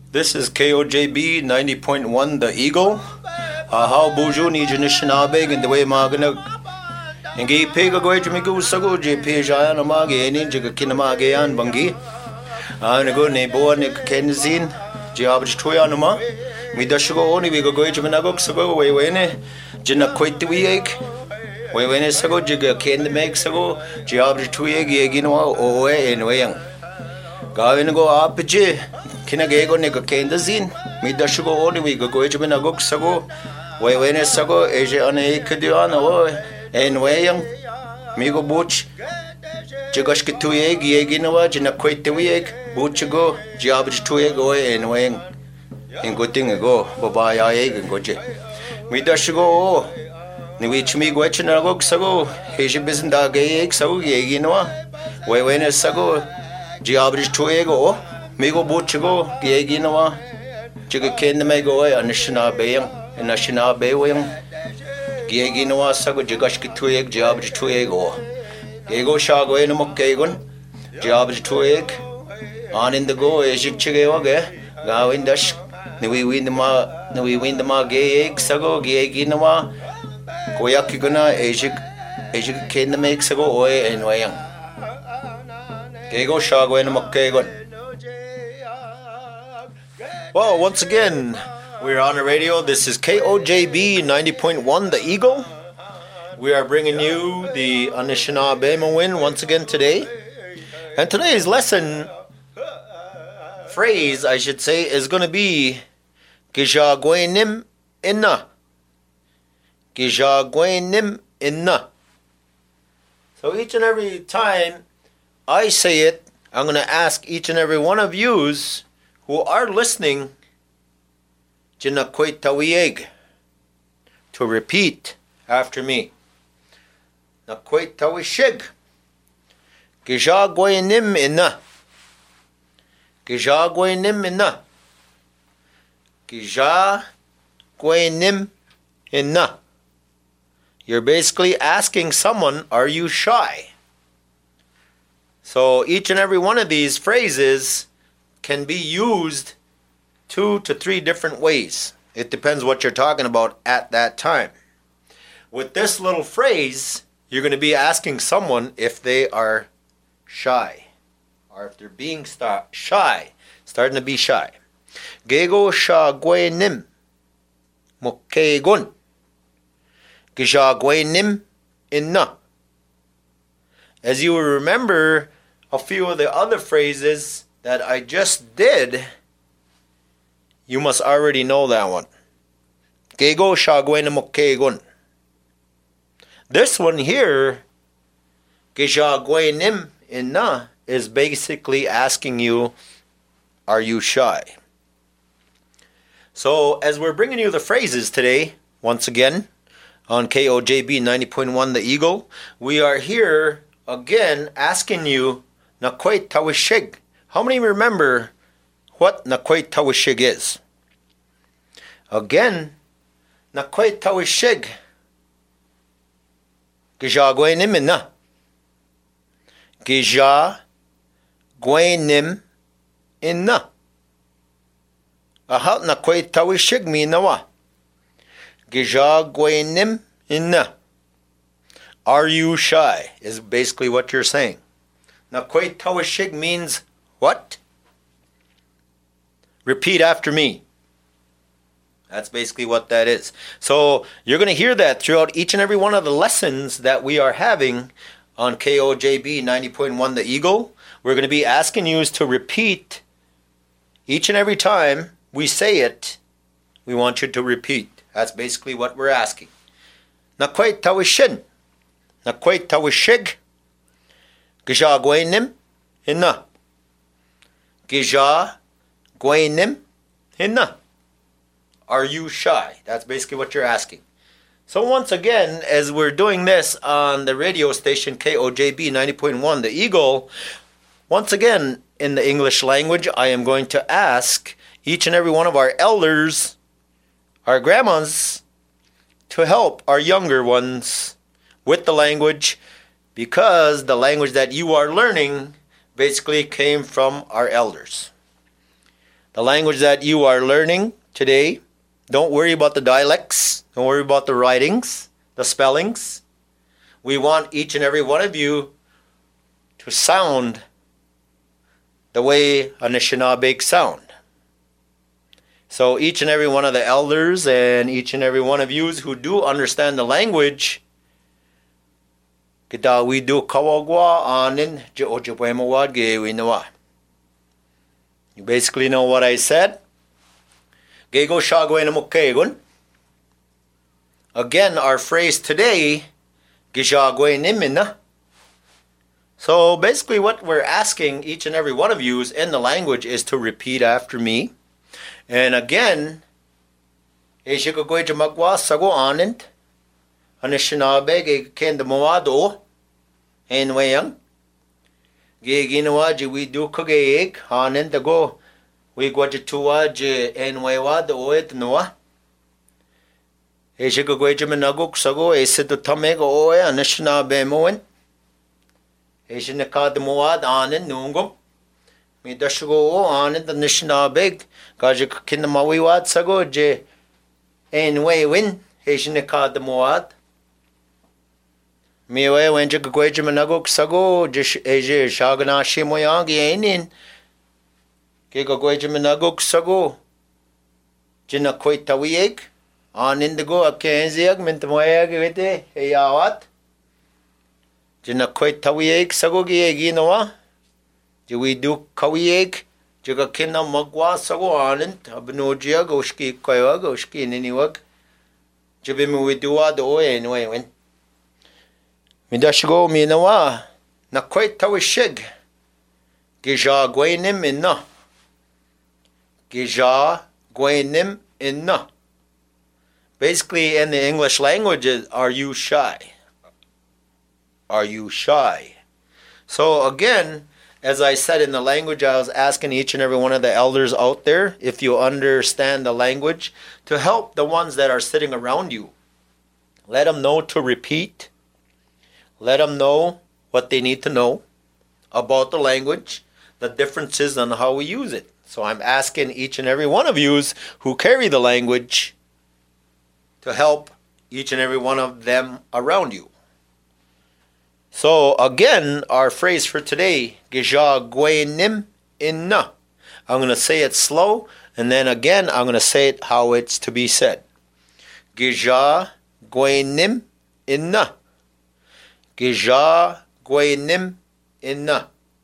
This is KOJB 90.1 The Eagle. How buju ni Janishinabe and the way Magana. And gay pega go to Migu Sago, Jpja Namagi, and Injaga Kinamage and Bangi. And a good neighbor Nick Kenzin, Giabj Toyanama. Midashugo only we go to Managok Sago, Waywene, Jina quite the week. Waywene Sago, Jiga Ken make Sago, Giabj Tuyagi, Ginoa, Owe, and Wayang. Gavin go up, Kinagego Nika Kendazin, Midashugo only we go to Managok Sago, Waywene Sago, Asia on a Kadiana, and Wayang, Migo Butch, Jigashki Tuyeg, Yeginawa, Jina quite the week, Butchago, Giabj Tuyego, and Wayang. And good thing ago, Baba Yag and Goje. Midashugo, Niwich me Gwechinagok Sago, Asia Bizinda Gay, Sago, Yeginawa, Waywene Sago, Giabj Tuyego. Migo Butchago, Gieginawa, Jigaken the Mago, and Nashina Bayam, and Nashina Baywing, Gieginawa, Sago, Jigashki Tueg, Jabj Tuego, Ego Shago, and Mokagon, Jabj Tueg, on in the go, Ejik Chigawage, Gawin Dash, we win the Ma Gay, Sago, Gieginawa, Goyakiguna, Ejik Ken the Make Sago, and Wayang. Ego Shago, and Mokagon. Well, once again, we're on the radio. This is KOJB 90.1 The Eagle. We are bringing you the Anishinaabe win once again today. And today's lesson, phrase I should say, is going to be Gijagwenim Inna. Gijagwenim Inna. So each and every time I say it, I'm going to ask each and every one of yous who are listening to repeat after me. Nakwetawishig. Gijagwenim inna. Gijagwenim inna. Gijagwenim inna. You're basically asking someone, are you shy? So each and every one of these phrases can be used 2 to 3 different ways. It depends what you're talking about at that time. With this little phrase, you're going to be asking someone if they are shy, or if they're being shy, starting to be shy. Gego shagwenim mokegun. Gijagwenim inna. As you will remember a few of the other phrases that I just did, you must already know that one. Gego shagwenim mokegun. This one here, Gijagwenim inna, is basically asking you, are you shy? So as we're bringing you the phrases today, once again, on KOJB 90.1 The Eagle, we are here again asking you, Nakwet Tawishig. How many remember what Nakwet Tawishig is? Again, Nakwet Tawishig. Gijagwenim inna. Gijagwenim inna. Ahat Nakwet Tawishig minawa. Gijagwenim inna. Are you shy? Is basically what you're saying. Nakwet Tawishig means what? Repeat after me. That's basically what that is. So you're going to hear that throughout each and every one of the lessons that we are having on KOJB 90.1 The Eagle. We're going to be asking you to repeat each and every time we say it. We want you to repeat. That's basically what we're asking. Nakwet Tawishin. Nakwet Tawishig. Gijagwenim inna. Gijagwenim inna. Are you shy? That's basically what you're asking. So once again, as we're doing this on the radio station KOJB 90.1 The Eagle, once again in the English language, I am going to ask each and every one of our elders, our grandmas, to help our younger ones with the language, because the language that you are learning basically came from our elders. the language that you are learning today. Don't worry about the dialects. Don't worry about the writings, the spellings. We want each and every one of you to sound the way Anishinaabe sound. So each and every one of the elders and each and every one of you who do understand the language, kita we do kawagwa anin je ojapwemawad gewinawa. You basically know what I said. Gego shagwenamukegun. Again, our phrase today, gishagwenimina. So basically what we're asking each and every one of you in the language is to repeat after me. And again, Eshikagweja magwa sago anint, Anishinaabe ge kendamawado, en wayang, ge ginawaji we do kagayek, anint ago, we gwajatuwaji en waywad oet noa. Eshikagweja managuk sago, esitu tamego oe, Anishinaabe moen, Eshinakadamawad anint nungum. Mi dashugo o anin the Anishinaabe gaje kinamawiwad sago je en way win Eshinika the moad. Mi way when je gweje managok sago je eje shagana shimoyangi enin ke gweje managok sago jina koitawiek anin the go akenziak mintamoyag wete eyawat jina koitawiek sago gi eginowa. We do kawieg, Jaga kina magwa sago anint, abnojia goshki koya goshki niniwag. Jabim we do the oe anyway when. Midashigo minawa, na quite tawishig. Gija gwenim inna. Gija gwenim inna. Basically, in the English language, are you shy? Are you shy? So again, as I said in the language, I was asking each and every one of the elders out there, if you understand the language, to help the ones that are sitting around you. Let them know to repeat. Let them know what they need to know about the language, the differences on how we use it. So I'm asking each and every one of you who carry the language to help each and every one of them around you. So again, our phrase for today, Gija gwenim inna. I'm going to say it slow, and then again, I'm going to say it how it's to be said. Gija gwenim inna. Gija gwenim inna.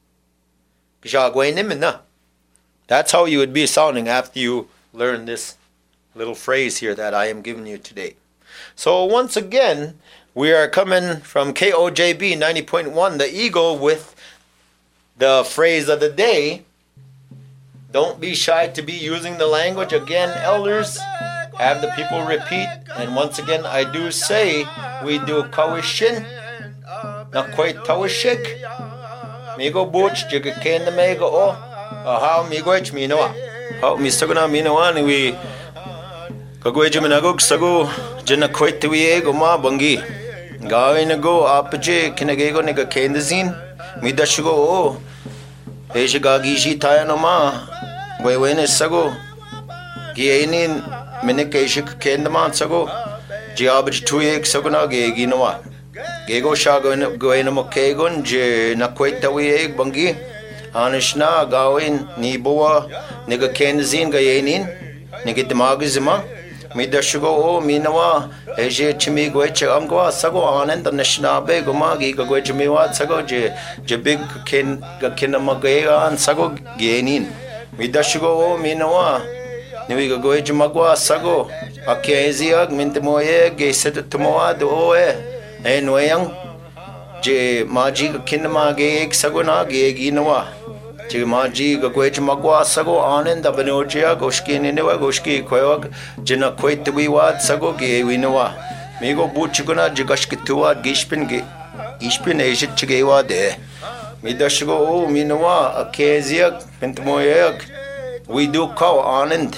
Gija gwenim inna. That's how you would be sounding after you learn this little phrase here that I am giving you today. So once again, we are coming from KOJB 90.1, the Eagle, with the phrase of the day. Don't be shy to be using the language. Again, elders, have the people repeat. And once again, I do say, we do kawishin, na quite tawishik. Migo buch, jiga kenda mega o. How migoich minoa. How mistaguna minoa, ni we kagweja minagog sago, jina quite tuiego ma bangi. Gawin na go, apaje, kinagego nega kendazin, midashigo o, eja gagishi tayo no ma, waywenes sago, giyainin, minikeshik kendaman sago, jiabaj tuyek sago na gigi no ma, gego shago gawin mo kegon, je nakweta wiyeg bangi, anish na gawin, nibuwa, nega kendazin gayainin, nigitmagizima, midashigo o, minawa, Eje chimi gweche amgwa sago anend Anishinaabe gumagi gweche miwat sago je big kin gakina magayan sago genin midashigo o minawa niwi gweche magwa sago akeziag mintemoye geset tumoa do enwayang je maji gakina magayek sago na geginawa je maji gweche magwa sago anend abnojia goshki ninewa goshki koyog jina kwait wiwat sago gewinawa migo buchiguna jigashki tuwa gishpin ejit chigewa de midashigo o minawa akeziag pintmoyag we do kaw anand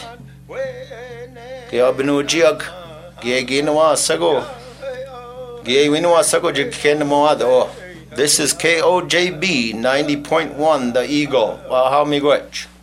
ke abnojiag geginawa sago gewinawa sago jikkenmoa do. This is KOJB 90.1, the Eagle. Wow, how miigwech.